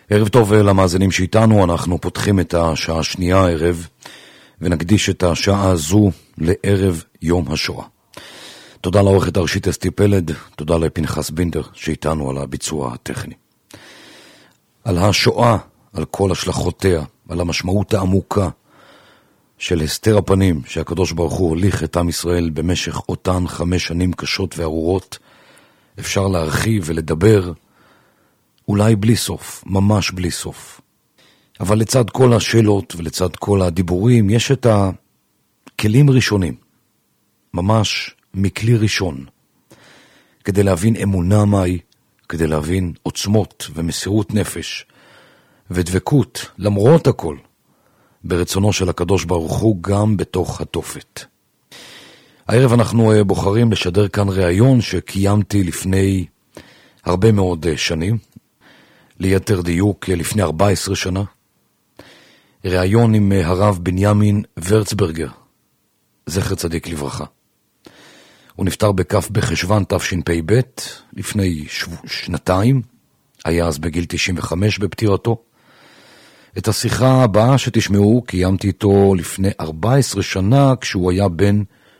ערב טוב למאזינים שאיתנו, אנחנו פותחים את השעה השנייה הערב, ונקדיש את השעה הזו לערב יום השואה. תודה לעורכת הראשית אסתי פלד, תודה לפנחס בינדר שאיתנו על הביצוע הטכני. על השואה, על כל השלכותיה, על המשמעות העמוקה של הסתר הפנים שהקדוש ברוך הוא הוליך את עם ישראל במשך אותן 5 שנים קשות וארורות, אפשר להרחיב ולדבר אולי בלי סוף, ממש בלי סוף. אבל לצד כל השאלות ולצד כל הדיבורים יש את הכלים ראשונים, ממש מכלי ראשון, כדי להבין אמונה מהי, כדי להבין עוצמות ומסירות נפש ודבקות למרות הכל ברצונו של הקדוש ברוך הוא גם בתוך התופת. הערב אנחנו בוחרים לשדר כאן ראיון שקיימתי לפני הרבה מאוד שנים, ליתר דיוק לפני 14 שנה, ראיון עם הרב בנימין ורצברגר, זכר צדיק לברכה. הוא נפטר בכף בחשוון תשפ"ב לפני 2 היה אז בגיל 95 בפטירתו. את השיחה הבאה שתשמעו קיימתי איתו לפני 14 שנה כשהוא היה בן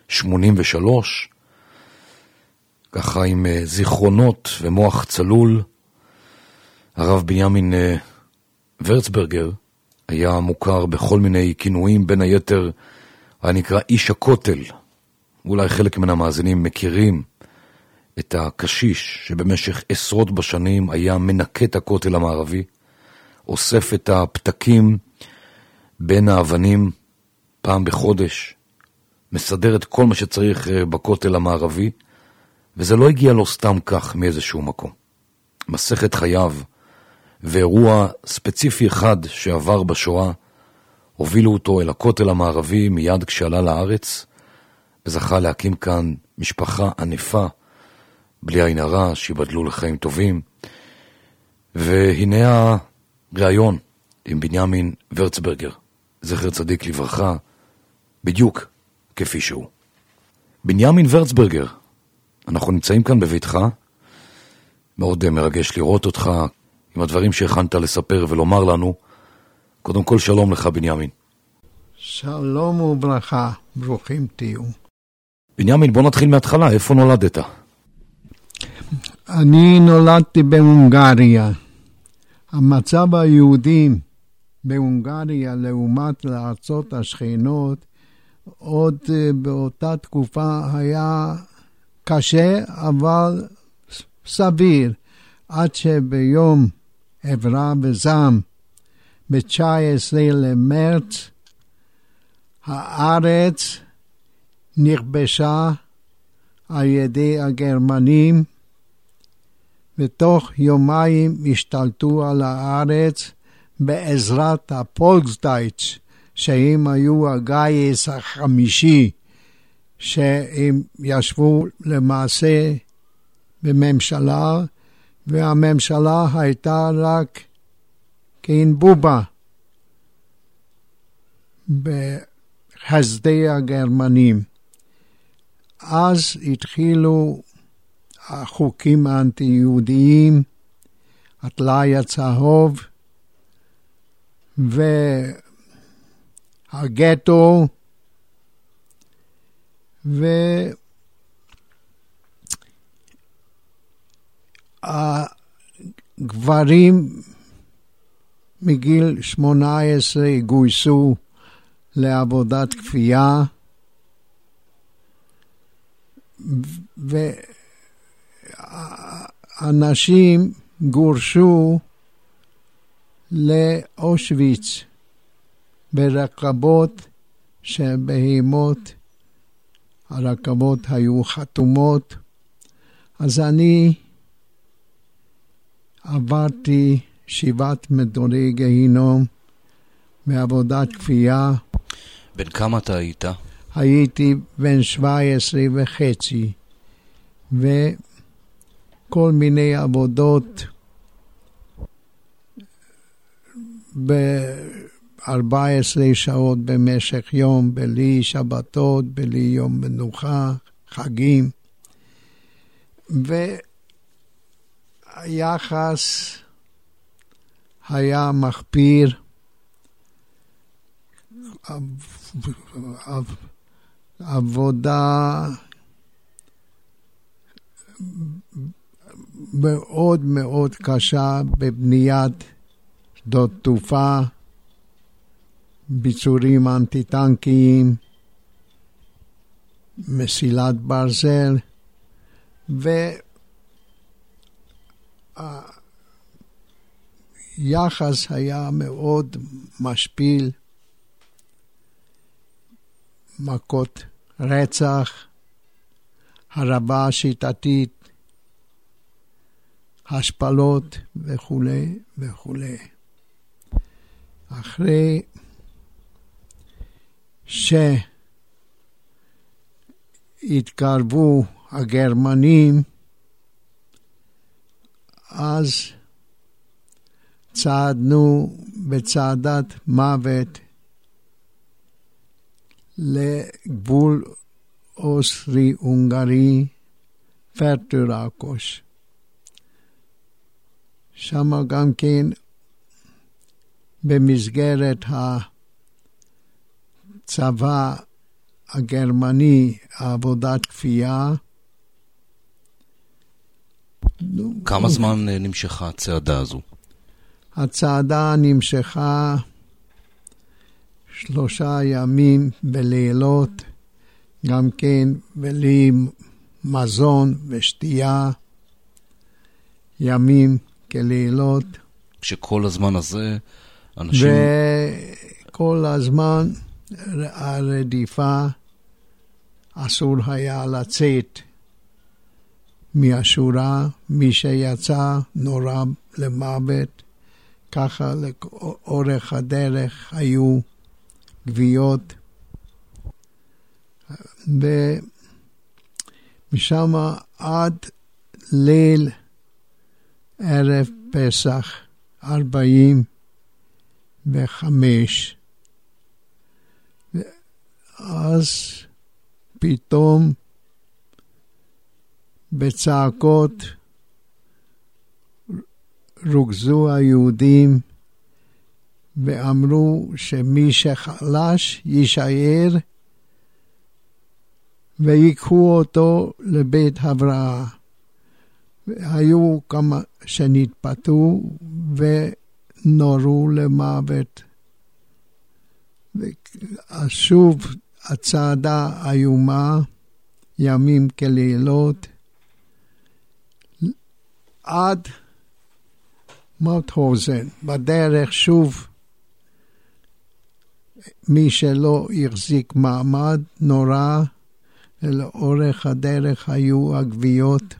83, ככה עם זיכרונות ומוח צלול. הרב בנימין ורצברגר היה מוכר בכל מיני כינויים, בין היתר היה נקרא איש הכותל. אולי חלק מן המאזינים מכירים את הקשיש שבמשך עשרות בשנים היה מנקה את הכותל המערבי, אוסף את הפתקים בין האבנים פעם בחודש, מסדר את כל מה שצריך בכותל המערבי, וזה לא הגיע לו סתם כך מאיזשהו מקום. מסכת חייו ואירוע ספציפי אחד שעבר בשואה, הובילו אותו אל הכותל המערבי מיד כשעלה לארץ, וזכה להקים כאן משפחה ענפה, בלי עין הרע, שיבדלו לחיים טובים. והנה הראיון עם בנימין ורצברגר, זכר צדיק לברכה, בדיוק כפי שהוא. בנימין ורצברגר, אנחנו נמצאים כאן בביתך, מאוד מרגש לראות אותך, עם הדברים שהכנת לספר ולומר לנו. קודם כל שלום לך בנימין. שלום וברכה, ברוכים תהיו. בנימין, בוא נתחיל מההתחלה, איפה נולדת? אני נולדתי בהונגריה. המצב היהודי בהונגריה לעומת לארצות השכנות עוד באותה תקופה היה קשה אבל סביר, עד שביום עברה בזעם ב-19 למרץ הארץ נכבשה על ידי הגרמנים, ותוך יומיים השתלטו על הארץ בעזרת הפולקסדייטש, שהם היו הגייס החמישי, שהם ישבו למעשה בממשלה, והממשלה הייתה רק כאין בובה בחסדי הגרמנים. אז התחילו החוקים האנטי-יהודיים, הטלאי הצהוב והגטו, והגברים מגיל 18 גויסו לעבודת כפייה, ואנשים גורשו לאושוויץ ברכבות שבהימות, הרכבות היו חתומות. אז אני עברתי 7 מדורי גיהינום בעבודת כפייה. בן כמה אתה היית? הייתי בן 17 וחצי, וכל מיני עבודות ב-14 שעות במשך יום, בלי שבתות, בלי יום מנוחה, חגים. והיחס היה מחפיר, עבודה מאוד מאוד קשה בבניית שדות תעופה, ביצורים אנטי-טנקיים, מסילת ברזל, והיחס היה מאוד משפיל, מכות רצח, הרעבה שיטתית, השפלות וכו' וכו'. אחרי שהתקרבו הגרמנים, אז צעדנו בצעדת מוות לגבול אוסטרי-הונגרי, פרטורקוש. שם גם כן במסגרת הצבא הגרמני, עבודת כפייה. כמה זמן נמשכה הצעדה הזו? הצעדה נמשכה 3 ימים בלילות, גם כן בלי מזון ושתייה, ימים כלילות. כשכל הזמן הזה אנשים... וכל הזמן הרדיפה, אסור היה לצאת מהשורה, מי שיצא נורא למוות. ככה לאורך הדרך היו גוויות, ומשם עד ליל ערב פסח 45, אז פתאום בצעקות רוכזו היהודים ואמרו שמי שחלש יישאר ויקחו אותו לבית הבראה. היו כמה שנתפתו ונורו למוות. שוב הצעדה איומה, ימים כלילות, עד מאוטהאוזן. בדרך שוב מי שלא החזיק מעמד נורא, ולאורך הדרך היו הגוויות.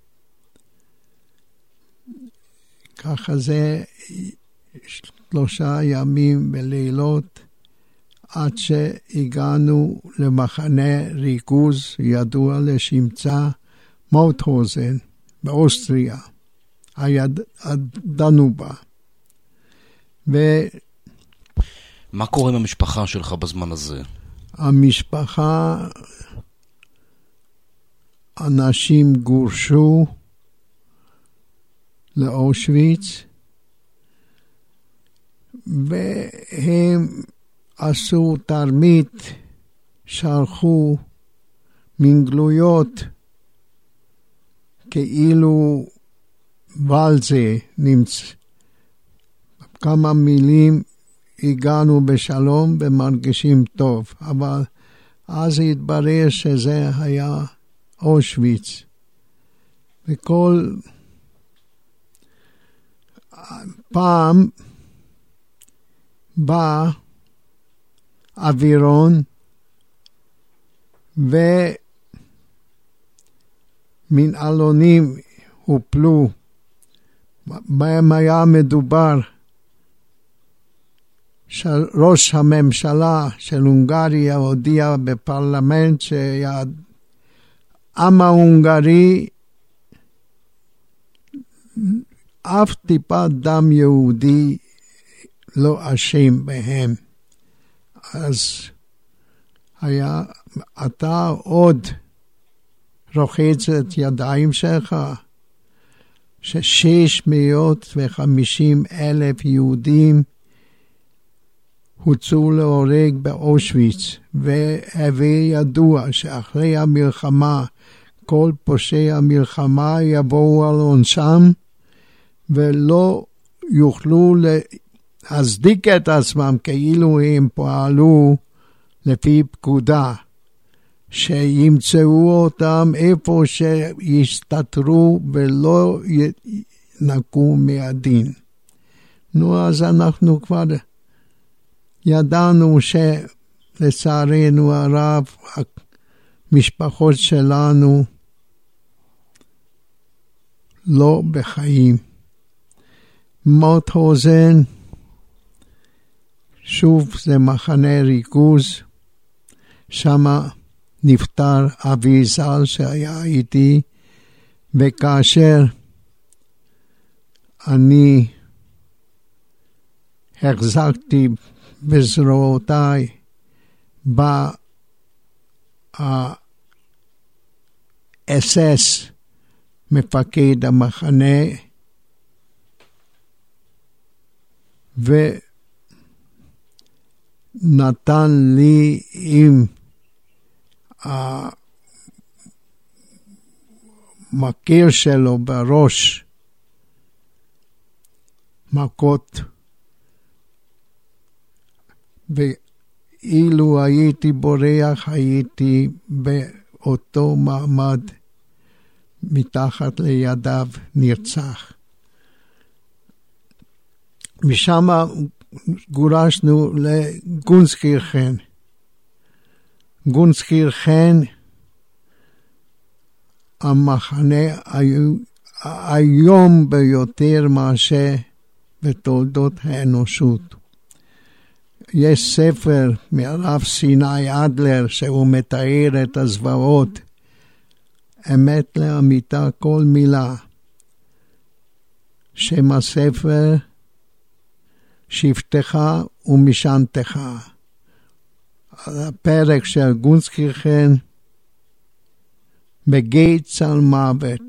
ככה זה 3 ימים ולילות, עד שהגענו למחנה ריכוז ידוע לשמצה, מאוטהאוזן באוסטריה, הדנובה. מה קורה עם המשפחה שלך בזמן הזה? המשפחה, אנשים גורשו לאושוויץ, והם עשו תרמית, שלחו מן גלויות, כאילו ולזה נמצא. כמה מילים, הגענו בשלום ומרגישים טוב, אבל אז התברר שזה היה אושוויץ. וכל פעם בא אווירון ומן אלונים הופלו, בהם היה מדובר ראש הממשלה של הונגריה הודיע בפרלמנט שהעם ההונגרי אף טיפה דם יהודי לא אשם בהם. אז היה, אתה עוד רוחץ את ידיים שלך, ש650,000 יהודים הוצאו להורג באושוויץ, והביא ידוע שאחרי המלחמה כל פושעי המלחמה יבואו על עונשם ולא יוכלו להצדיק את עצמם כאילו הם פעלו לפי פקודה, שימצאו אותם איפה שיסתתרו ולא ינקו מהדין. נו, אז אנחנו כבר ידענו שלצערנו הרב המשפחות שלנו לא בחיים. מוטהאוזן, שוב זה מחנה ריכוז, שמה נפטר אבי ז"ל שהיה איתי, וכאשר אני החזקתי בזרועותיי ב-SS מפקד המחנה, ונתן לי עם המכיר שלו בראש מכות, ואילו הייתי בורח הייתי באותו מעמד מתחת לידיו נרצח. משם גורשנו לגונסקירכן. גונסקירכן המחנה היום ביותר מאשר בתולדות האנושות. יש ספר מהרב סיני אדלר שהוא מתאר את הזוועות, אמת לאמיתה כל מילה. שם הספר שבטך ומשענתך. הפרק של גונסקירכן בגיא צל מוות.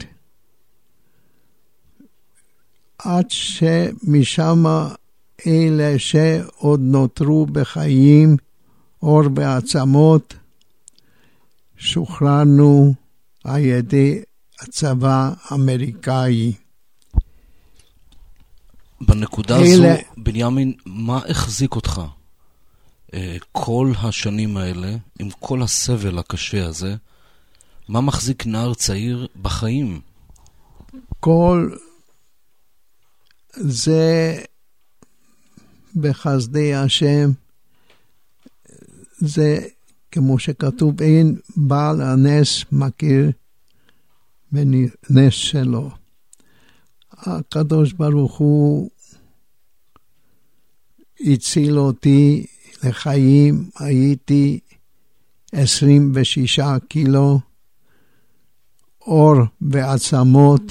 עד שמשם אלה שעוד נותרו בחיים, אור בעצמות, שוחררנו על ידי הצבא האמריקאי. בנקודה הזו, בנימין, מה החזיק אותך כל השנים האלה, עם כל הסבל הקשה הזה? מה מחזיק נער צעיר בחיים? כל זה בחסדי השם, זה כמו שכתוב, אין בעל הנס מכיר בנס שלו. הקדוש ברוך הוא הציל אותי לחיים, הייתי 26 קילו, אור ועצמות,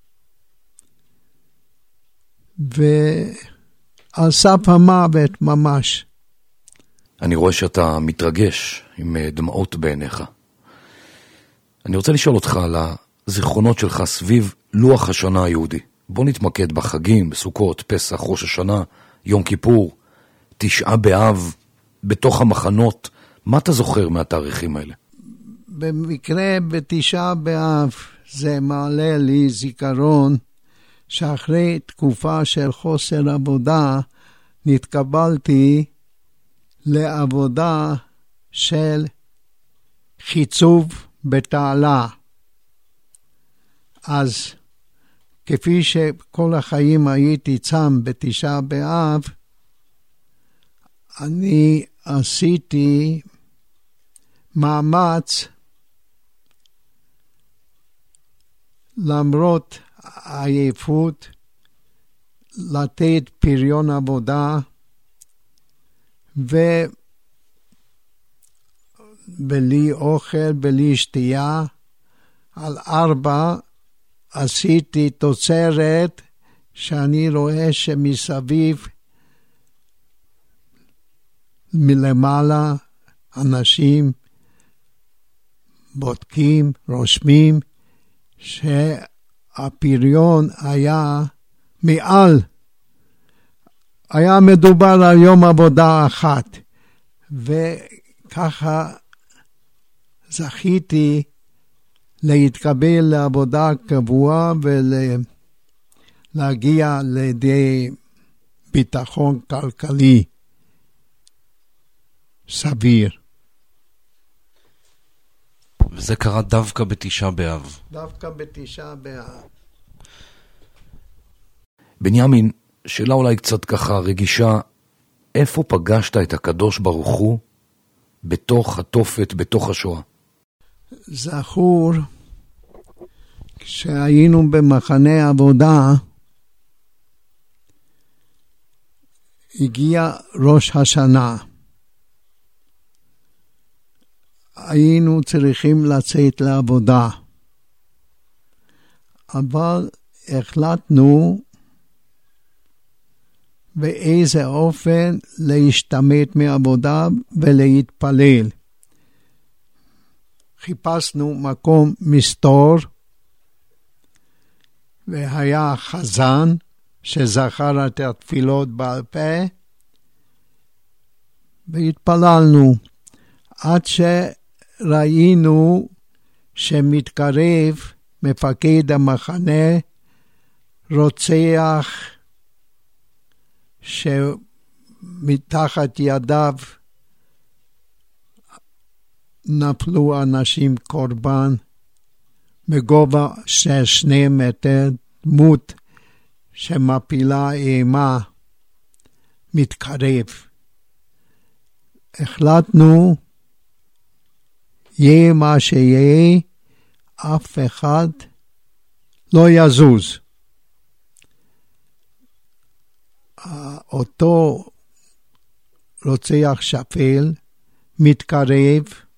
ועל סף המוות ממש. אני רואה שאתה מתרגש עם דמעות בעיניך. אני רוצה לשאול אותך על הזיכרונות שלך סביב לוח השנה היהודי. בוא נתמקד בחגים, בסוכות, פסח, ראש השנה, יום כיפור, 9 באב, בתוך המחנות. מה אתה זוכר מהתאריכים האלה? במקרה ב9 באב זה מעלה לי זיכרון שאחרי תקופה של חוסר עבודה נתקבלתי לעבודה של חיצוב בתעלה. אז כפי שכל החיים הייתי צם ב9 באב, אני עשיתי מאמץ למרות העייפות לתת פריון עבודה, ובלי אוכל, בלי שתייה. על 4 עשיתי תוצרת שאני רואה שמסביב מלמעלה אנשים בודקים, רושמים, הפריון היה מעל, היה מדובר על יום עבודה אחת, וככה זכיתי להתקבל לעבודה קבועה ולהגיע לידי ביטחון כלכלי סביר. וזה קרה דווקא בתשעה באב. דווקא בתשעה באב. בנימין, שאלה אולי קצת ככה רגישה, איפה פגשת את הקדוש ברוך הוא בתוך התופת, בתוך השואה? זכור, כשהיינו במחנה עבודה, הגיע ראש השנה. היינו צריכים לצאת לעבודה. אבל החלטנו באיזה אופן להשתמט מעבודה ולהתפלל. חיפשנו מקום מסתור, והיה חזן שזכר את התפילות בעל פה, והתפללנו עד שראינו שמתקרב מפקד המחנה, רוצח שמתחת ידיו נפלו אנשים קורבן בגובה של 2 מטר, דמות שמפילה אימה מתקרב. החלטנו, יהיה מה שיהיה, אף אחד לא יזוז. אותו רוצח שפל מתקרב,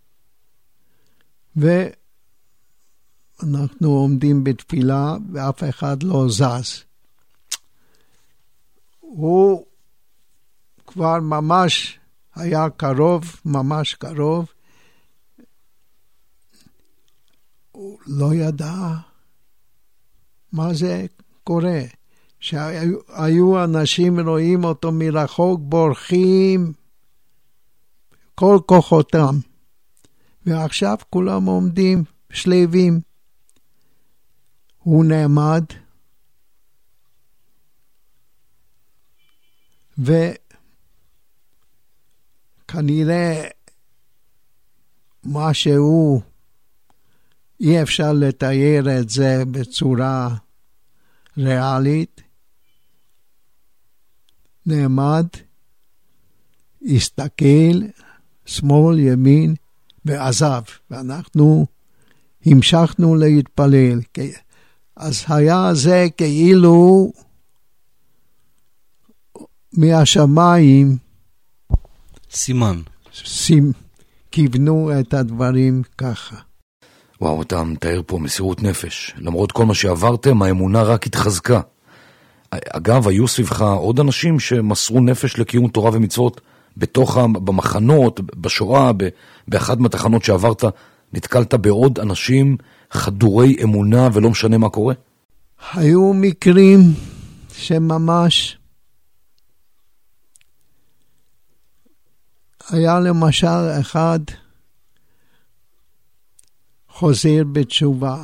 ואנחנו עומדים בתפילה ואף אחד לא זז. הוא כבר ממש היה קרוב, ממש קרוב. הוא לא ידע מה זה קורה. שהיו אנשים רואים אותו מרחוק, בורחים כל כוחותם. ועכשיו כולם עומדים שלבים. הוא נעמד, וכנראה משהו, אי אפשר לתאר את זה בצורה ריאלית, נעמד, הסתכל, שמאל, ימין, ועזב. ואנחנו המשכנו להתפלל. אז היה זה כאילו מהשמיים סימן. כיוונו את הדברים ככה. וואו, אתה מתאר פה מסירות נפש. למרות כל מה שעברתם, האמונה רק התחזקה. אגב, היו סביבך עוד אנשים שמסרו נפש לקיום תורה ומצוות במחנות, בשואה, באחד מהתחנות שעברת, נתקלת בעוד אנשים חדורי אמונה ולא משנה מה קורה? היו מקרים שממש היה למשל אחד חוזר בתשובה,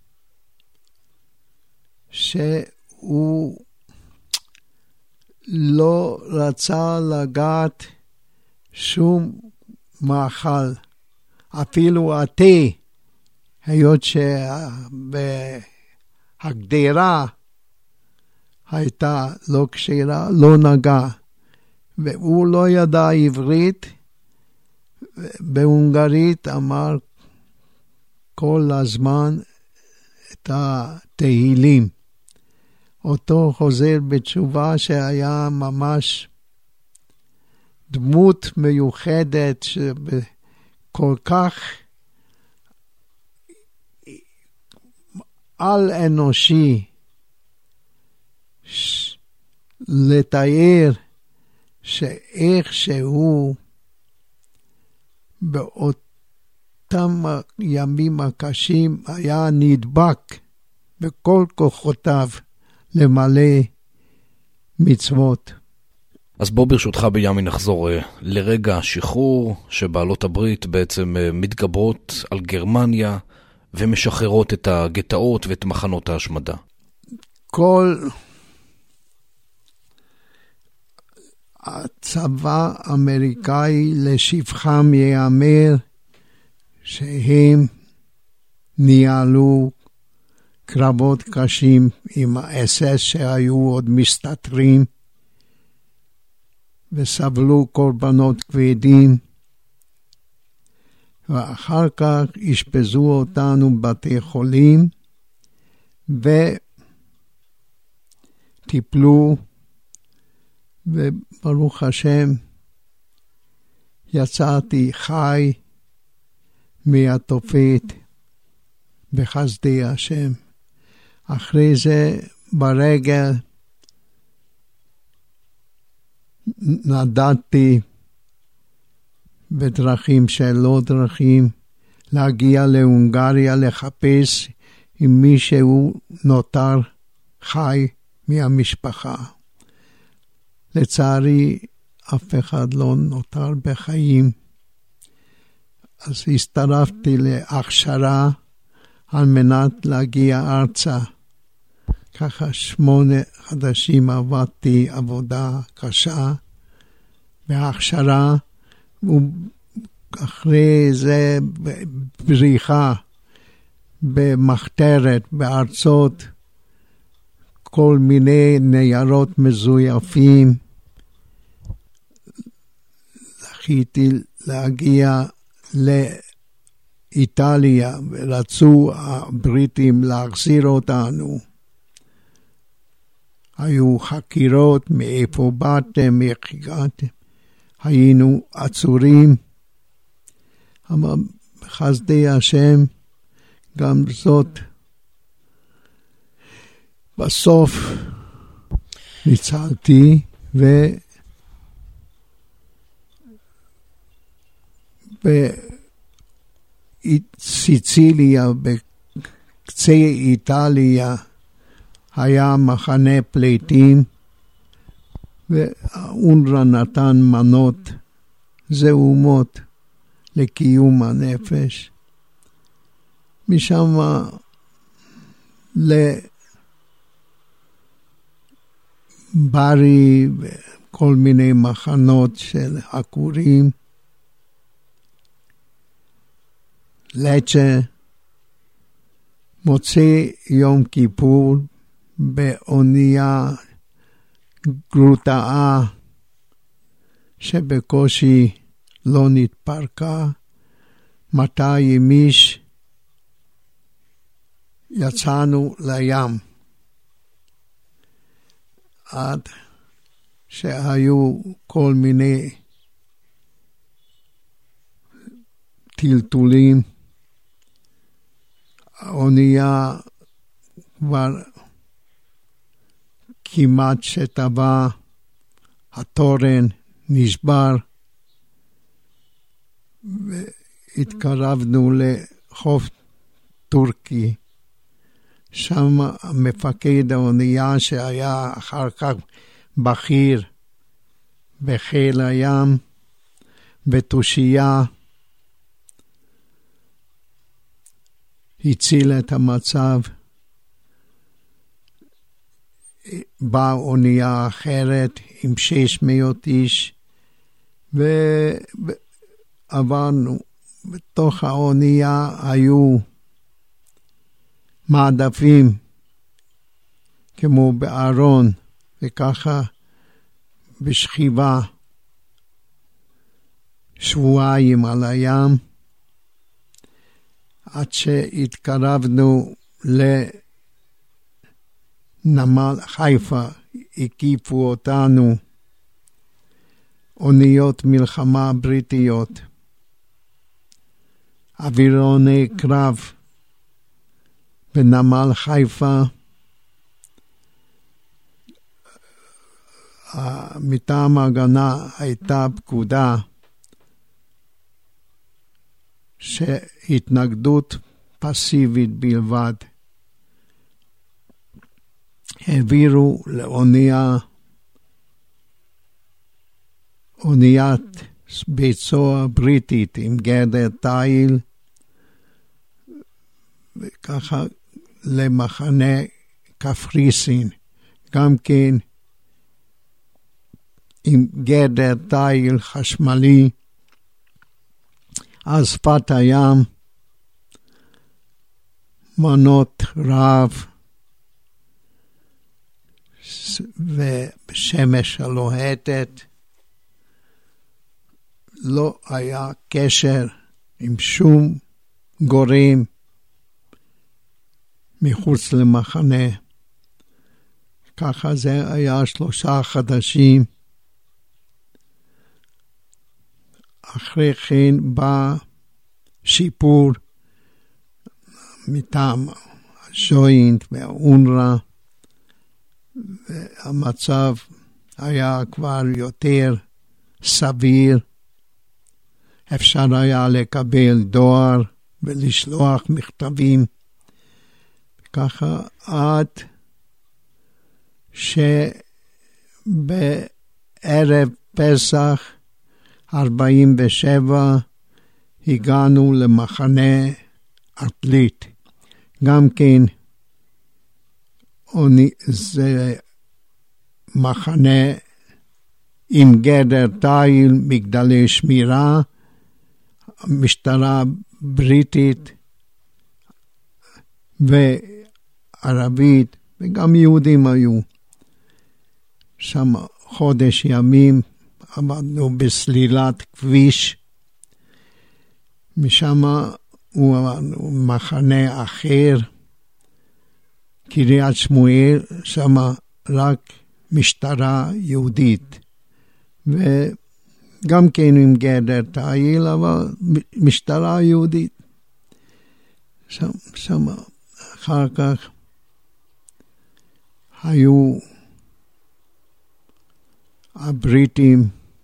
שהוא לא רצה לגעת שום מאכל, אפילו התה, היות שהגדרה הייתה לא כשרה, לא נגע, והוא לא ידע עברית, בהונגרית אמר כל הזמן את התהילים. אותו חוזר בתשובה שהיה ממש דמות מיוחדת כל כך על אנושי לתאר שאיך שהוא באותם ימים הקשים היה נדבק בכל כוחותיו למלא מצוות. אז בוא ברשותך בימי נחזור לרגע השחרור שבעלות הברית בעצם מתגברות על גרמניה ומשחררות את הגטאות ואת מחנות ההשמדה. כל הצבא האמריקאי לשבחם ייאמר שהם ניהלו קרבות קשים עם ה-SS שהיו עוד מסתתרים וסבלו קורבנות כבדים, ואחר כך השפזו אותנו בבתי חולים וטיפלו, וברוך השם יצאתי חי מהתופת בחסדי השם. אחרי זה ברגל נדדתי בדרכים שלא דרכים להגיע להונגריה לחפש אם מישהו נותר חי מהמשפחה. לצערי אף אחד לא נותר בחיים. אז הצטרפתי להכשרה על מנת להגיע ארצה. ככה 8 חודשים עבדתי עבודה קשה בהכשרה, ואחרי זה בריחה במחתרת בארצות, כל מיני ניירות מזויפים. זכיתי להגיע לאיטליה ורצו הבריטים להחזיר אותנו. היו חקירות מאיפה באתם, איך הגעתם. היינו עצורים. אבל בחסדי השם גם זאת בסוף ניצלתי בסיציליה, בקצה איטליה, היה מחנה פליטים, והאונר"א נתן מנות זעומות לקיום הנפש. משם לברי וכל מיני מחנות של עקורים, לצ'ה, מוצאי יום כיפור, באונייה גרוטאה שבקושי לא נתפרקה, 200 איש, יצאנו לים. עד שהיו כל מיני טלטולים, האונייה כבר כמעט שטבע, התורן נשבר, והתקרבנו לחוף טורקי. שם מפקד האונייה שהיה אחר כך בכיר בחיל הים בתושייה, הציל את המצב. באה אונייה אחרת עם 600 איש, ועברנו. בתוך האונייה היו מעדפים כמו בארון, וככה בשכיבה שבועיים על הים, עד שהתקרבנו לנמל חיפה. הקיפו אותנו אוניות מלחמה בריטיות, אווירוני קרב בנמל חיפה. מטעם ההגנה הייתה פקודה שהתנגדות פסיבית בלבד. העבירו אוניית בית סוהר בריטית עם גדר תיל, וככה למחנה קפריסין, גם כן עם גדר תיל חשמלי, על שפת הים, מנות רב, ושמש הלוהטת. לא היה קשר עם שום גורם מחוץ למחנה. ככה זה היה 3 חודשים. אחרי כן בא שיפור מטעם הג'וינט והאונר"א, והמצב היה כבר יותר סביר. אפשר היה לקבל דואר ולשלוח מכתבים. ככה עד שבערב פסח 47 הגענו למחנה עתלית. גם כן זה מחנה עם גדר תיל, מגדלי שמירה, משטרה בריטית וערבית, וגם יהודים היו. שם חודש ימים עמדנו בסלילת כביש. משם הוא מחנה אחר, קריית שמואל, שם רק משטרה יהודית. וגם כן עם גדר תיל, אבל משטרה יהודית. שם אחר כך היו הבריטים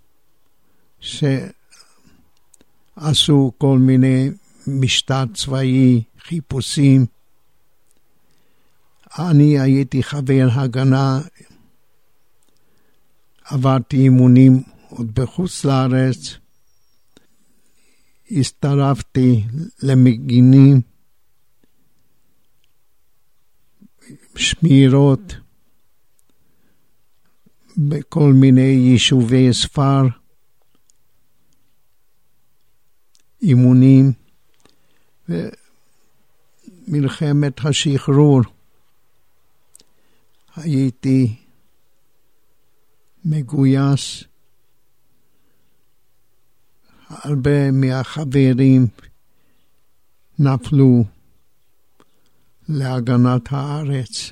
שעשו כל מיני משטר צבאי, חיפושים. אני הייתי חבר הגנה, עברתי אימונים עוד בחוץ לארץ, הצטרפתי למגינים, שמירות בכל מיני יישובי ספר, אימונים, ומלחמת השחרור הייתי מגויס. הרבה מהחברים נפלו להגנת הארץ.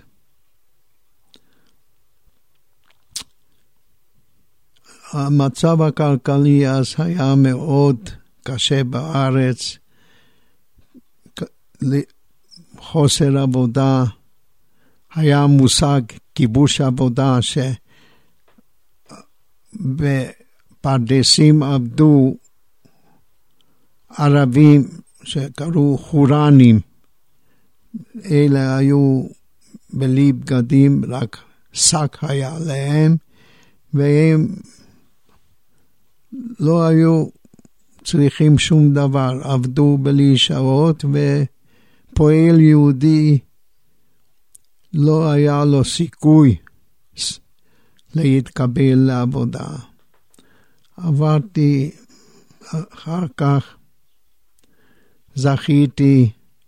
המצב הכלכלי אז היה מאוד קשה בארץ, חוסר עבודה, היה מושג כיבוש עבודה, שבפרדסים עבדו ערבים שקראו חורנים. אלה היו בלי בגדים, רק שק היה להם, והם לא היו צריכים שום דבר, עבדו בלי שעות, ופועל יהודי לא היה לו סיכוי להתקבל לעבודה. עברתי אחר כך, זכיתי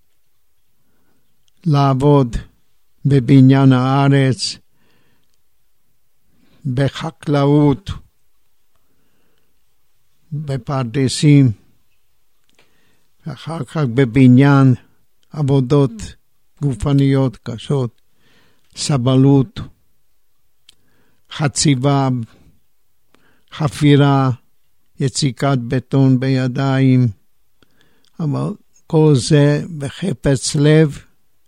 לעבוד בבניין הארץ, בחקלאות, בפרדסים, ואחר כך בבניין, עבודות גופניות קשות, סבלות, חציבה, חפירה, יציקת בטון בידיים, אבל כל זה בחפץ לב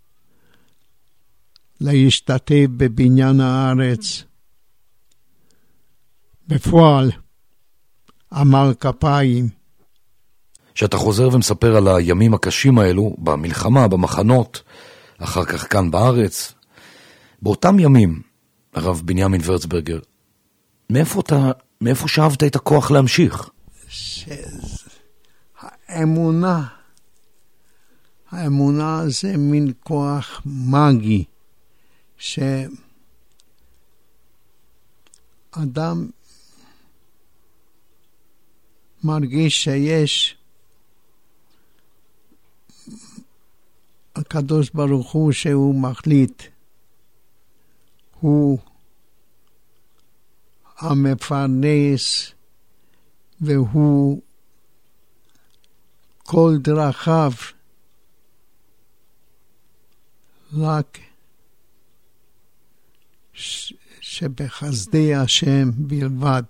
להשתתף בבניין הארץ. בפועל, עמל כפיים. שאתה חוזר ומספר על הימים הקשים האלו, במלחמה, במחנות, אחר כך כאן בארץ, באותם ימים, הרב בנימין ורצברגר, מאיפה שאבת את הכוח להמשיך? האמונה זה מין כוח מגי, שאדם מרגיש שיש הקדוש ברוך הוא שהוא מחליט, הוא המפרנס, והוא כל דרכיו רק שבחסדי השם בלבד.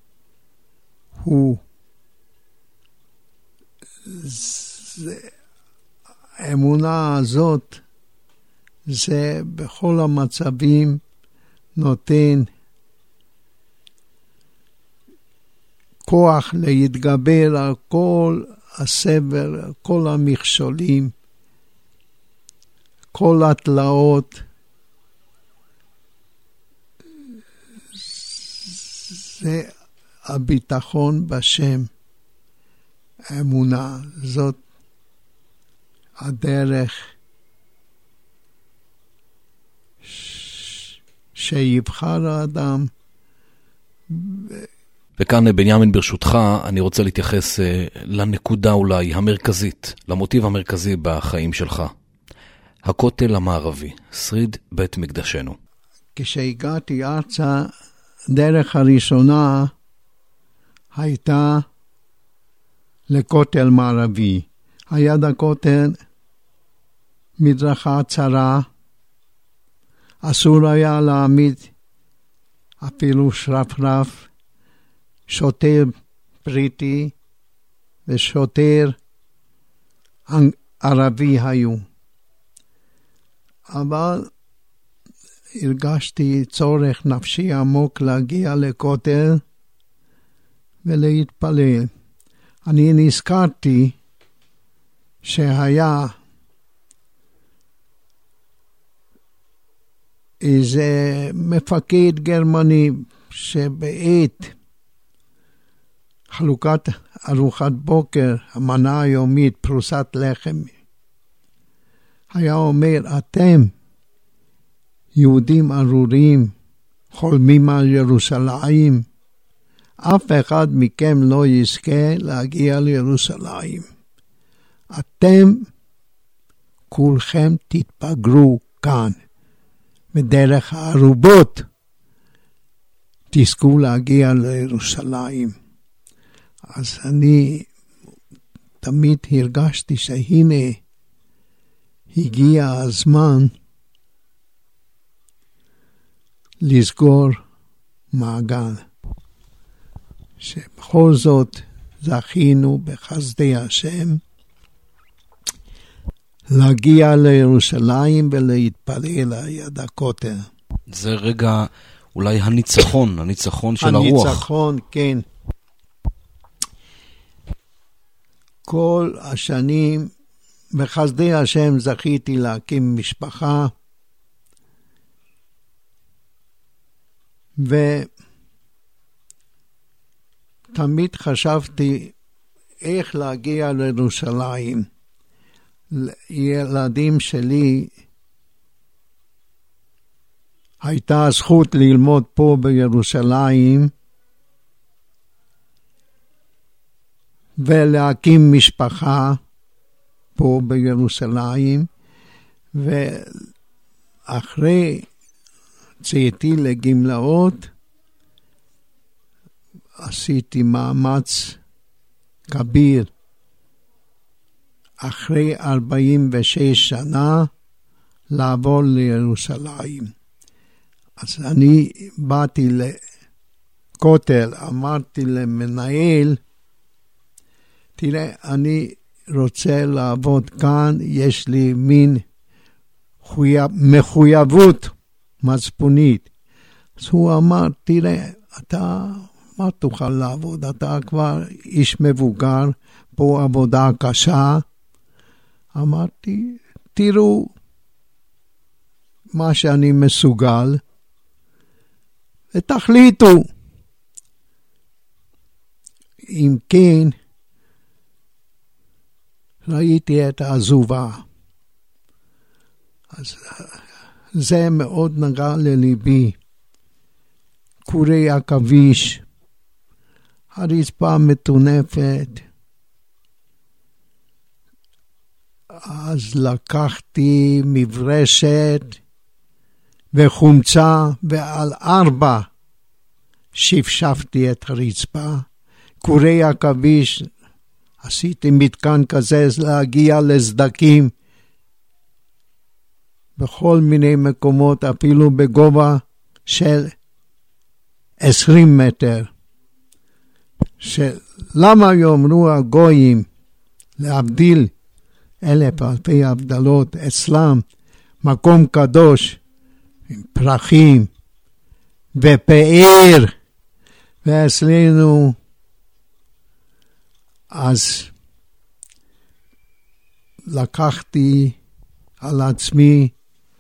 האמונה הזאת זה בכל המצבים נותן כוח להתגבר על כל הסבל, על כל המכשולים, כל התלאות. זה הביטחון בשם. האמונה זאת הדרך שיבחר האדם. וכאן בנימין ברשותך, אני רוצה להתייחס לנקודה אולי המרכזית, למוטיב המרכזי בחיים שלך. הכותל המערבי, שריד בית מקדשנו. כשהגעתי ארצה, דרך הראשונה הייתה לכותל מערבי. היד הכותל מדרכה צרה, אסור היה להעמיד אפילו שרפרף, שוטר בריטי ושוטר ערבי היו. אבל הרגשתי צורך נפשי עמוק להגיע לכותל ולהתפלל. אני נזכרתי שהיה איזה מפקד גרמני שבעת חלוקת ארוחת בוקר, המנה היומית, פרוסת לחם, היה אומר, אתם יהודים ארורים, חולמים על ירושלים, אף אחד מכם לא יזכה להגיע לירושלים. אתם כולכם תתפגרו כאן, בדרך הערובות תזכו להגיע לירושלים. אז אני תמיד הרגשתי שהנה הגיע הזמן לסגור מעגל. שבכל זאת זכינו בחסדי השם להגיע לירושלים ולהתפלל על יד הכותל. זה רגע אולי הניצחון של הרוח. הניצחון, כן. כל השנים בחסדי השם זכיתי להקים משפחה, ותמיד חשבתי איך להגיע לירושלים. לילדים שלי הייתה זכות ללמוד פה בירושלים ולהקים משפחה פה בירושלים, ואחרי צאתי לגמלאות עשיתי מאמץ כביר אחרי 46 שנה לעבור לירושלים. אז אני באתי לכותל, אמרתי למנהל, תראה, אני רוצה לעבוד כאן, יש לי מין מחויבות מצפונית. אז הוא אמר, תראה, אתה מה תוכל לעבוד? אתה כבר איש מבוגר, פה עבודה קשה. אמרתי, תראו, מה שאני מסוגל, ותחליטו. אם כן, ראיתי את העזובה. אז זה מאוד נגע לליבי. קורי עכביש, הרצפה מטונפת. אז לקחתי מברשת וחומצה, ועל 4 שפשפתי את הרצפה. קורי עכביש, עשיתי מתקן כזה להגיע לסדקים בכל מיני מקומות, אפילו בגובה של 20 מטר. למה יאמרו הגויים, להבדיל 1000 אלפי הבדלות, אצלם מקום קדוש עם פרחים ופאר, ואצלנו אז לקחתי על עצמי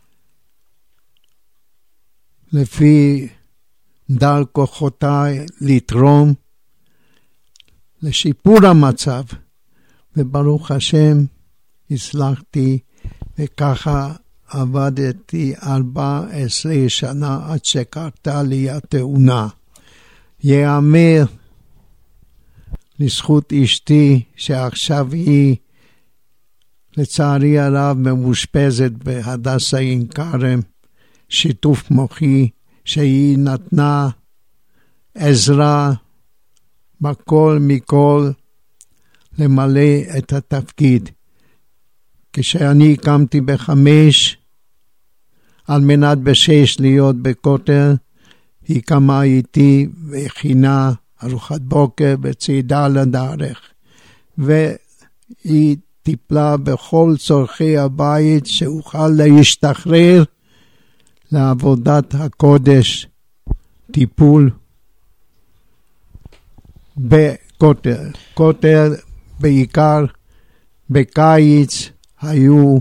לפי דל כוחותיי לתרום לשיפור המצב, וברוך השם הצלחתי, וככה עבדתי 14 שנה עד שקרתה לי התאונה. יאמר לזכות אשתי שעכשיו היא לצערי הרב ממושפזת בהדסה עין כרם, שיתוף מוחי, שהיא נתנה עזרה בכל מכל למלא את התפקיד. כשאני קמתי ב5 על מנת ב6 להיות בכותל, היא קמה איתי והכינה ארוחת בוקר בצעידה לדרך, והיא טיפלה בכל צורכי הבית שאוכל להשתחרר לעבודת הקודש, טיפול בכותל. כותל בעיקר בקיץ היו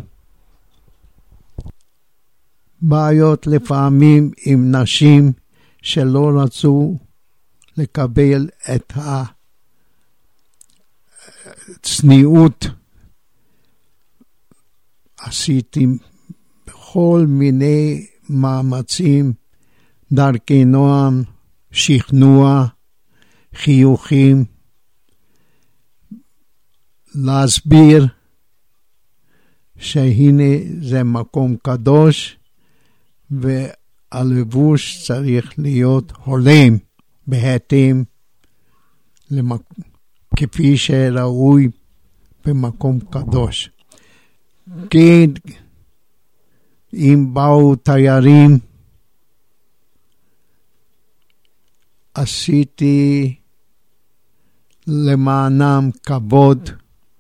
בעיות לפעמים עם נשים שלא רצו לקבל את הצניעות. עשיתי בכל מיני מאמצים, דרכי נועם, שכנוע, חיוכים, להסביר שהנה זה מקום קדוש, והלבוש צריך להיות הולם בהתאם כפי שראוי במקום קדוש. כן, אם באו תיירים, עשיתי למענם כבוד,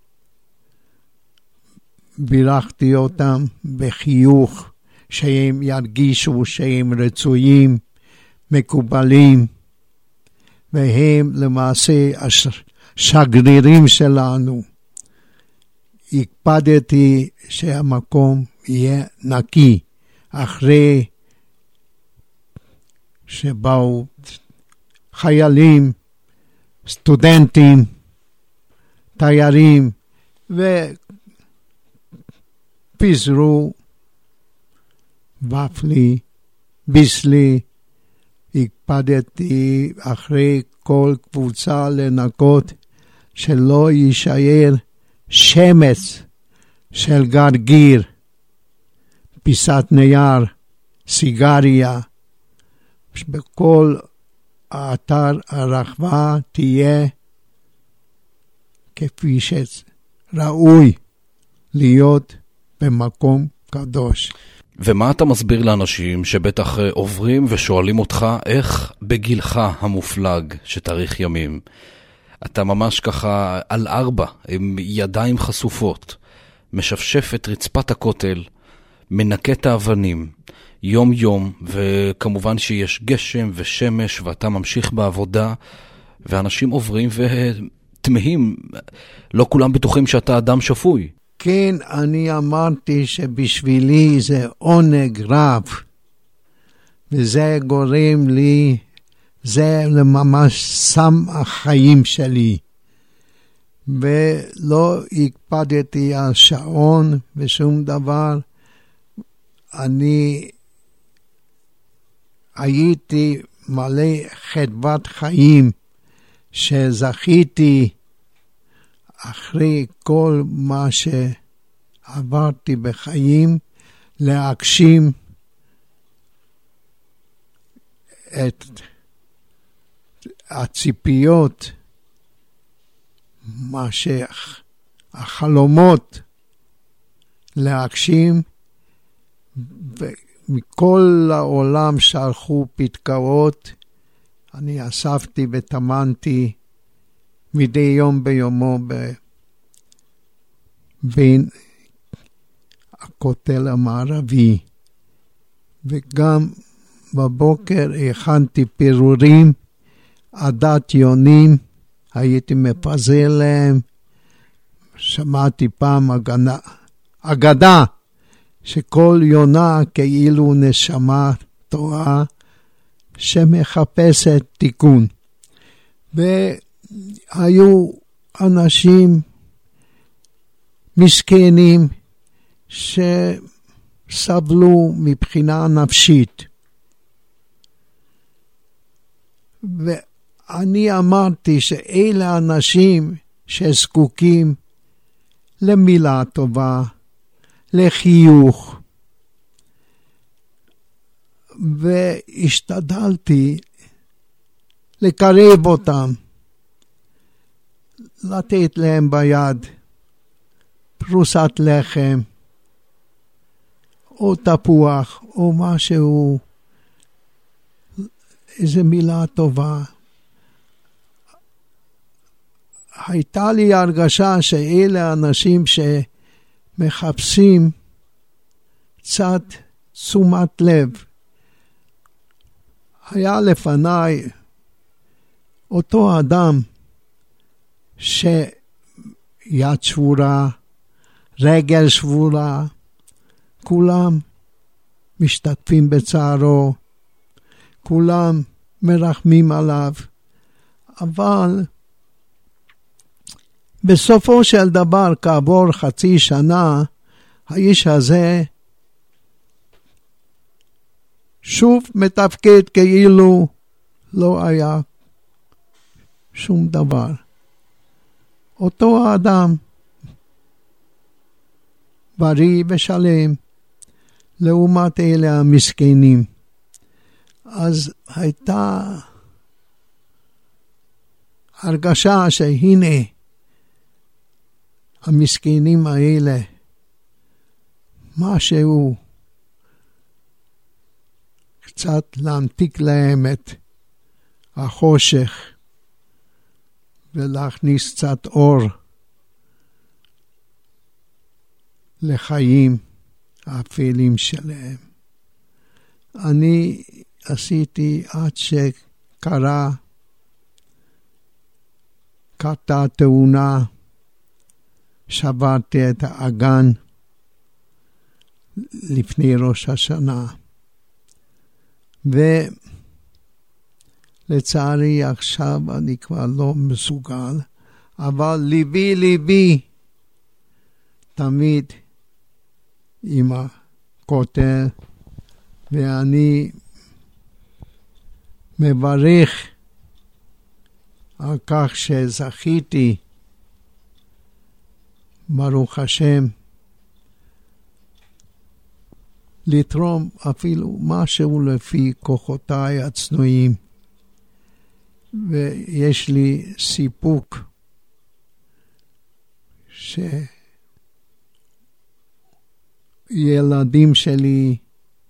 בירכתי אותם בחיוך, שהם ירגישו שהם רצויים, מקובלים, והם למעשה השגרירים שלנו. הקפדתי שהמקום יהיה נקי, אחרי שבאו חיילים, סטודנטים, תיירים, ופיזרו ופלי, ביסלי. הקפדתי אחרי כל קבוצה לנקות שלא יישאר שמץ של גרגיר, פיסת נייר, סיגריה. בכל האתר הרחבה תהיה כפי שראוי להיות במקום קדוש. ומה אתה מסביר לאנשים שבטח עוברים ושואלים אותך איך בגילך המופלג שתאריך ימים, אתה ממש ככה על 4 עם ידיים חשופות, משפשף את רצפת הכותל, מנקה את האבנים יום יום, וכמובן שיש גשם ושמש ואתה ממשיך בעבודה, ואנשים עוברים ותמהים, לא כולם בטוחים שאתה אדם שפוי. כן, לכן אני אמרתי שבשבילי זה עונג רב, וזה גורם לי, זה ממש סם החיים שלי. ולא הקפדתי על שעון ושום דבר. אני הייתי מלא חדוות חיים שזכיתי אחרי כל מה שעברתי בחיים להגשים את הציפיות, מה שהחלומות להגשים, ומכל העולם שלחו פתקאות. אני אספתי וטמנתי מדי יום ביומו בין הכותל המערבי, וגם בבוקר הכנתי פירורים, עדת יונים, הייתי מפזר להם. שמעתי פעם אגדה שכל יונה כאילו נשמה טועה שמחפשת תיקון. והיו אנשים מסכנים שסבלו מבחינה נפשית. ואני אמרתי שאלה אנשים שזקוקים למילה טובה, לחיוך, והשתדלתי לקרב אותם, לתת להם ביד פרוסת לחם, או תפוח, או משהו, איזו מילה טובה. הייתה לי הרגשה שאלה אנשים שמחפשים קצת תשומת לב. היה לפניי אותו אדם שיד שבורה, רגל שבורה, כולם משתתפים בצערו, כולם מרחמים עליו, אבל בסופו של דבר, כעבור חצי שנה, האיש הזה שוב מתפקד כאילו לא היה שום דבר. אותו האדם, בריא ושלם, לעומת אלה המסכנים. אז הייתה הרגשה שהנה, המסכנים האלה, משהו, קצת להמתיק להם את החושך, ולהכניס קצת אור לחיים האפלים שלהם. אני עשיתי עד קרתה תאונה, שברתי את האגן לפני ראש השנה, ולצערי עכשיו אני כבר לא מסוגל, אבל ליבי תמיד עם הכותל, ואני מברך על כך שזכיתי, ברוך השם, לתרום אפילו משהו לפי כוחותיי הצנועים, ויש לי סיפוק שילדים שלי,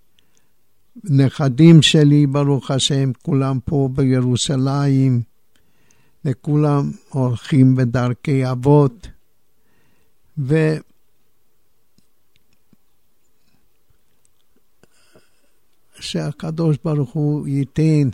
נכדים שלי, ברוך השם, כולם פה בירושלים, וכולם הולכים בדרכי אבות, שהקדוש ברוך הוא ייתן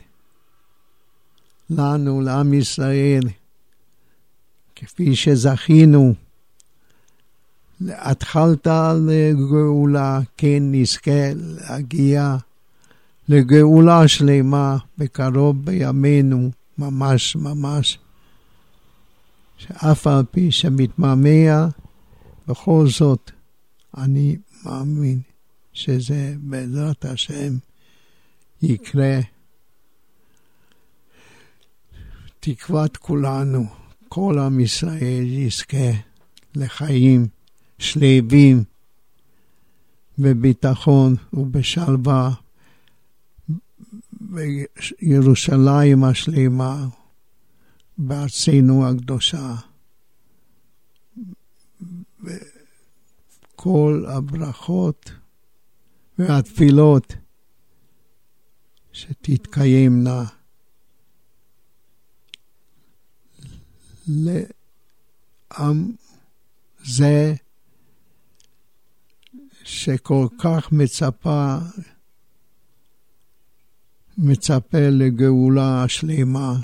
לנו, לעם ישראל, כפי שזכינו, התחלת לגאולה, כן נזכה להגיע לגאולה שלמה בקרוב בימינו, ממש ממש, שאף על פי שמתמהמה, בכל זאת אני מאמין שזה בעזרת השם יקרה. תקוות כולנו, כל עם ישראל יזכה לחיים שלווים בביטחון ובשלווה בירושלים השלמה, בארצנו הקדושה. כל הברכות והתפילות שתתקיימנה לעם זה שכל כך מצפה לגאולה השלמה.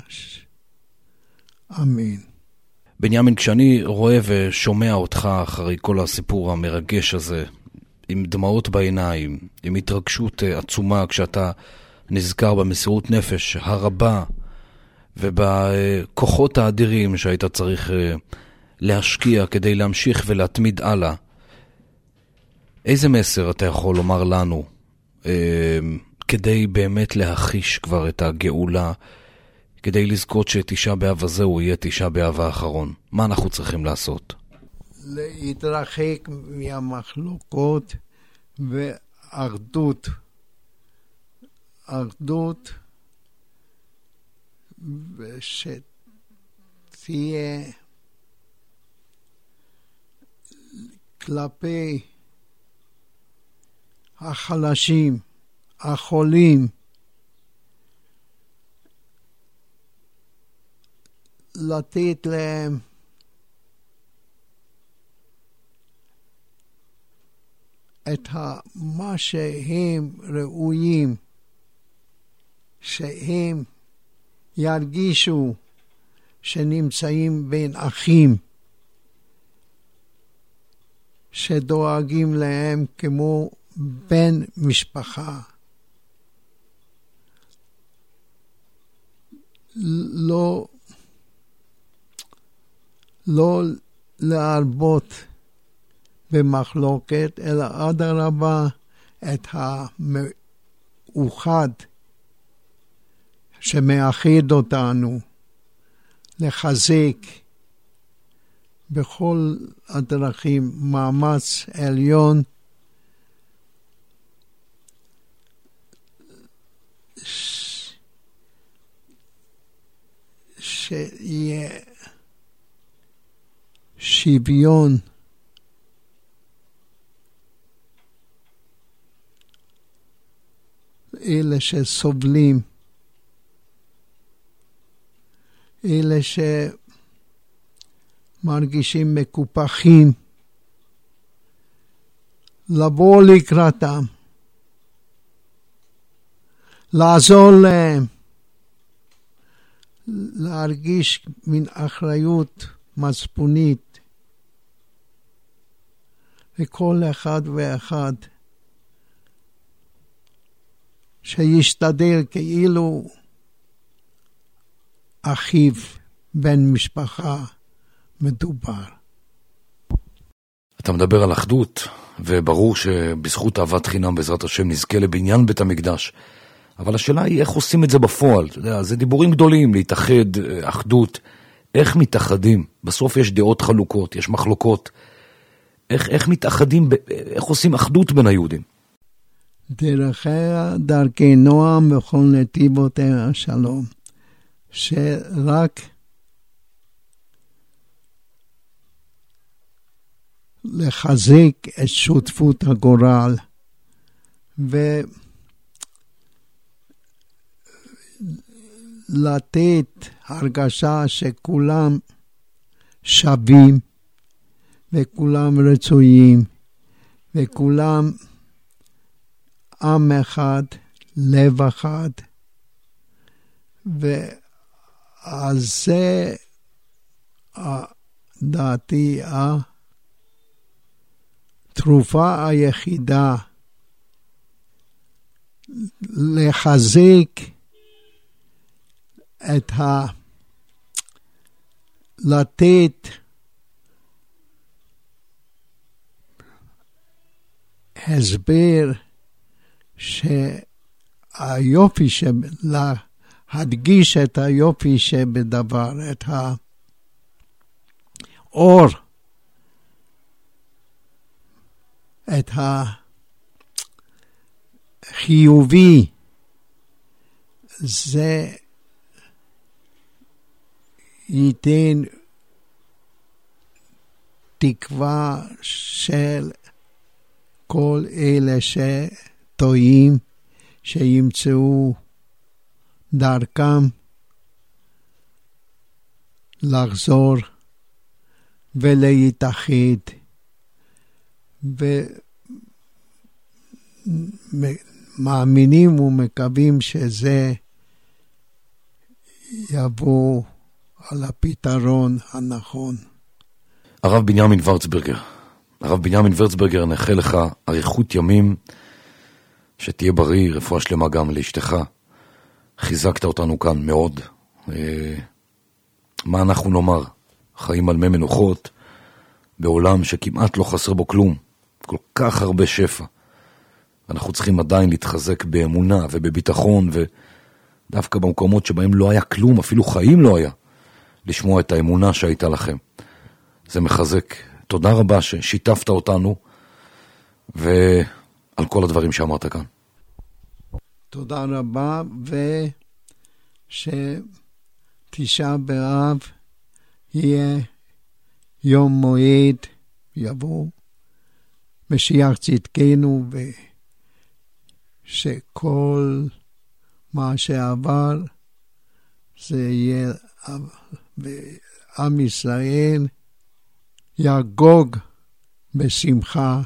אמן. בנימין, כשאני רואה ושומע אותך אחרי כל הסיפור המרגש הזה, עם דמעות בעיניים, עם התרגשות עצומה, כשאתה נזכר במסירות נפש הרבה ובכוחות האדירים שהיית צריך להשקיע כדי להמשיך ולהתמיד הלאה, איזה מסר אתה יכול לומר לנו כדי באמת להחיש כבר את הגאולה, כדי לזכות שתשעה באב הזה הוא יהיה תשעה באב האחרון? מה אנחנו צריכים לעשות? להתרחק מהמחלוקות ואחדות. אחדות, ושתהיה כלפי החלשים, החולים, לתת להם את מה שהם ראויים, שהם ירגישו שנמצאים בין אחים, שדואגים להם כמו בן משפחה. לא להרבות במחלוקת, אלא אדרבה את המאוחד שמאחד אותנו, לחזק בכל הדרכים מאמץ עליון שיהיה שוויון אלה שסובלים, אלה שמרגישים מקופחים, לבוא לקראתם, לעזור להם, להרגיש מן אחריות מצפונית לכל אחד ואחד, שישתדל כאילו אחיו, בן משפחה מדובר. אתה מדבר על אחדות, וברור שבזכות אהבת חינם בעזרת השם נזכה לבניין בית המקדש. אבל השאלה היא איך עושים את זה בפועל. אתה יודע, זה דיבורים גדולים, להתאחד, אחדות. איך מתאחדים? בסוף יש דעות חלוקות, יש מחלוקות. איך מתאחדים, איך עושים אחדות בין היהודים? דרכי נועם וכל נתיבותיה השלום. שרק לחזק את שותפות הגורל ולתת הרגשה שכולם שווים וכולם רצויים וכולם עם אחד, לב אחד, ועל זה דעתי התרופה היחידה לחזק את לתת הסבר שהיופי להדגיש את היופי שבדבר, את האור, את החיובי, זה ייתן תקווה של כל אלה שטועים, שימצאו דרכם לחזור ולהתאחד, ומאמינים ומקווים שזה יבוא על הפתרון הנכון. הרב בנימין ורצברגר, הרב בנימין ורצברגר, נאחל לך אריכות ימים, שתהיה בריא, רפואה שלמה גם לאשתך. חיזקת אותנו כאן מאוד. מה אנחנו נאמר? חיים על מי מנוחות, בעולם שכמעט לא חסר בו כלום, כל כך הרבה שפע. אנחנו צריכים עדיין להתחזק באמונה ובביטחון, ודווקא במקומות שבהם לא היה כלום, אפילו חיים לא היה, לשמוע את האמונה שהייתה לכם. זה מחזק. תודה רבה ששיתפת אותנו, ועל כל הדברים שאמרת כאן. תודה רבה, ושתשעה באב יהיה יום מועד, יבוא משיח צדקנו, ושכל מה שעבר זה יהיה, ועם ישראל יגוג בשמחה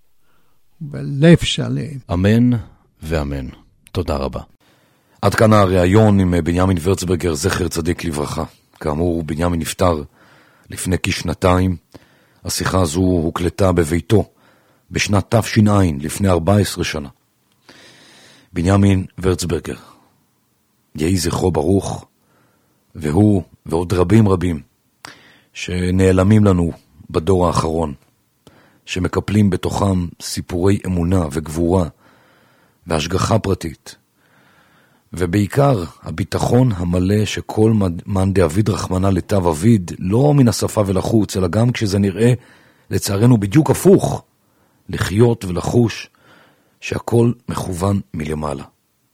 ובלב שלם. אמן ואמן. תודה רבה. עד כאן הריאיון עם בנימין ורצברגר, זכר צדיק לברכה. כאמור, בנימין נפטר לפני כשנתיים. השיחה הזו הוקלטה בביתו בשנת תש"ע, לפני 14 שנה. בנימין ורצברגר, יהי זכרו ברוך, והוא ועוד רבים רבים שנעלמים לנו בדור האחרון, שמקפלים בתוכם סיפורי אמונה וגבורה והשגחה פרטית, ובעיקר הביטחון המלא שכל מאן דאביד רחמנא לטב אביד, לא מן השפה ולחוץ, אלא גם כשזה נראה לצערנו בדיוק הפוך, לחיות ולחוש שהכל מכוון מלמעלה.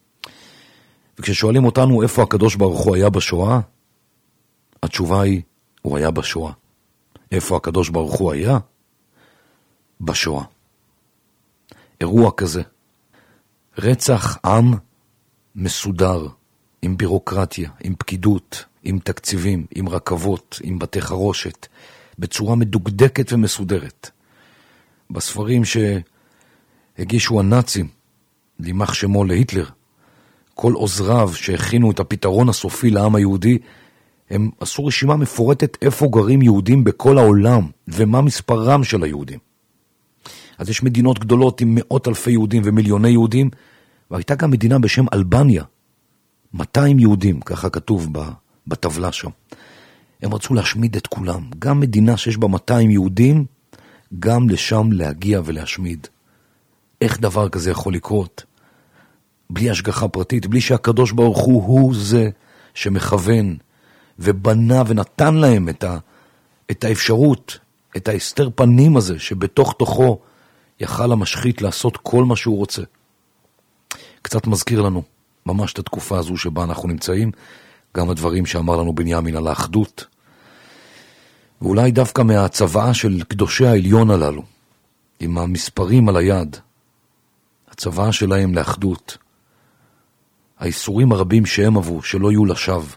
וכששואלים אותנו איפה הקדוש ברוך הוא היה בשואה, התשובה היא, הוא היה בשואה. איפה הקדוש ברוך הוא היה? בשואה. אירוע כזה, רצח עם מסודר, עם בירוקרטיה, עם פקידות, עם תקציבים, עם רכבות, עם בתי חרושת, בצורה מדוקדקת ומסודרת. בספרים שהגישו הנאצים, לימח שמו להיטלר, כל עוזריו שהכינו את הפתרון הסופי לעם היהודי, הם עשו רשימה מפורטת איפה גרים יהודים בכל העולם, ומה מספרם של היהודים. אז יש מדינות גדולות עם מאות אלפי יהודים ומיליוני יהודים, והייתה גם מדינה בשם אלבניה, 200 יהודים, ככה כתוב בטבלה שם. הם רצו להשמיד את כולם, גם מדינה שיש בה 200 יהודים, גם לשם להגיע ולהשמיד. איך דבר כזה יכול לקרות? בלי השגחה פרטית, בלי שהקדוש ברוך הוא זה שמכוון ובנה ונתן להם את האפשרות, את ההסתר פנים הזה, שבתוך תוכו יכל המשחית לעשות כל מה שהוא רוצה. קצת מזכיר לנו ממש את התקופה הזו שבה אנחנו נמצאים, גם הדברים שאמר לנו בנימין על האחדות, ואולי דווקא מהצוואה של קדושי העליון הללו, עם המספרים על היד, הצוואה שלהם לאחדות, האיסורים הרבים שהם עברו, שלא יהיו לשווא,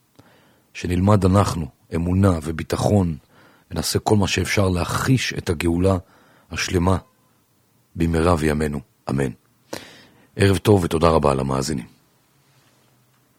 שנלמד אנחנו אמונה וביטחון, ונעשה כל מה שאפשר להחיש את הגאולה השלמה במהרה וימינו. אמן. ערב טוב ותודה רבה על המאזינים.